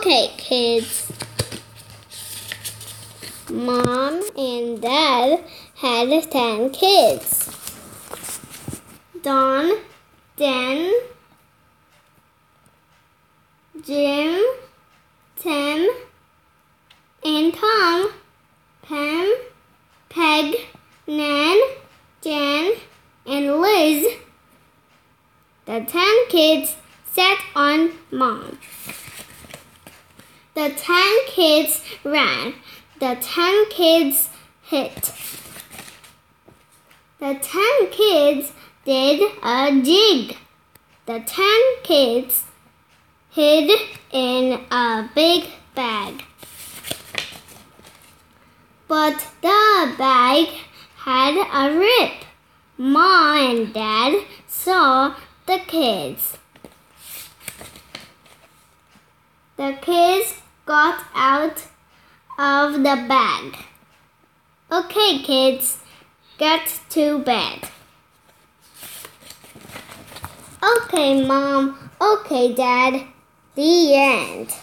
Okay, kids. Mom and Dad had 10 kids. Don, Dan, Jim, Tim, and Tom, Pam, Peg, Nan, Jan, and Liz. The 10 kids sat on Mom. The 10 kids ran. The 10 kids hit. The 10 kids did a jig. The 10 kids hid in a big bag. But the bag had a rip. Mom and Dad saw the kids. The kids got out of the bag. Okay, kids, get to bed. Okay, Mom. Okay, Dad. The end.